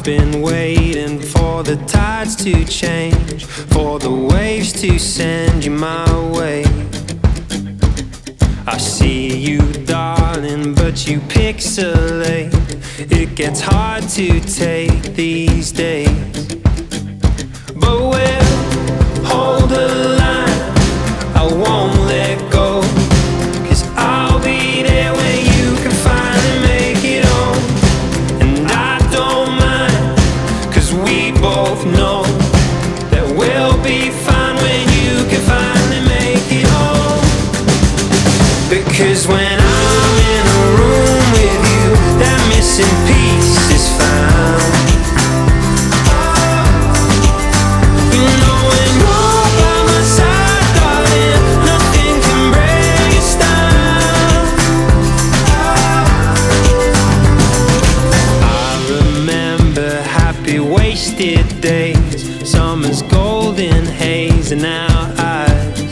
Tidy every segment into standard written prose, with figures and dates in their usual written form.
been waiting for the tides to change, for the waves to send you my way. I see you, darling, but you pixelate. It gets hard to take these days, but we'll hold the line. I won't let go, 'cause I'll be there when you can finally make it home. And I don't mind, 'cause we both know that we'll be fine when you can finally make it home. Because when I'm in a room with you, that missing piece is found. You know when you're by my side, darling, nothing can break us down. I remember happy wasted days, summer's golden haze in our eyes,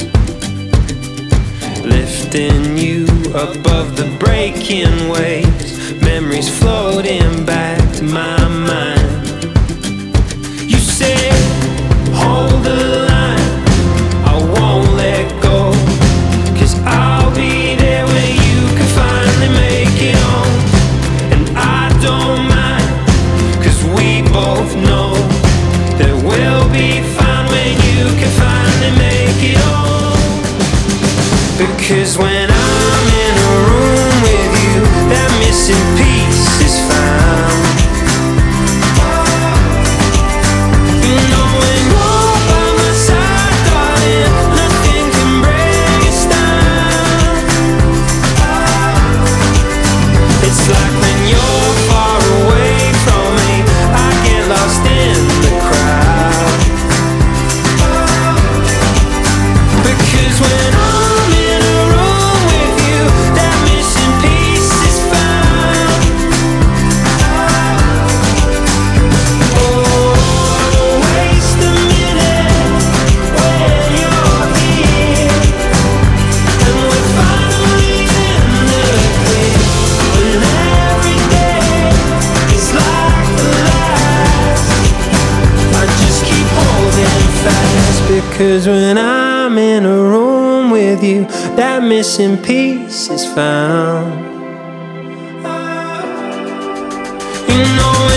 lifting you above the breaking waves, memories floating back to my mind. You said, hold the line, I won't let go, 'cause I'll be there when you can finally make it home. And I don't mind, 'cause we both know that we'll be fine when you can finally make it home. Because when I'm in a room with you, that missing piece is found. You know when you're by my side, darling, nothing can break us down. It's like when you're far away from me, I get lost in the crowd. Because when I'm in a room with you, that missing piece is found. Oh, don't waste a minute when you're here, and we're finally in the clear. When every day is like the last, I just keep holding fast. Because when I'm in a room with you, that missing piece is found. You know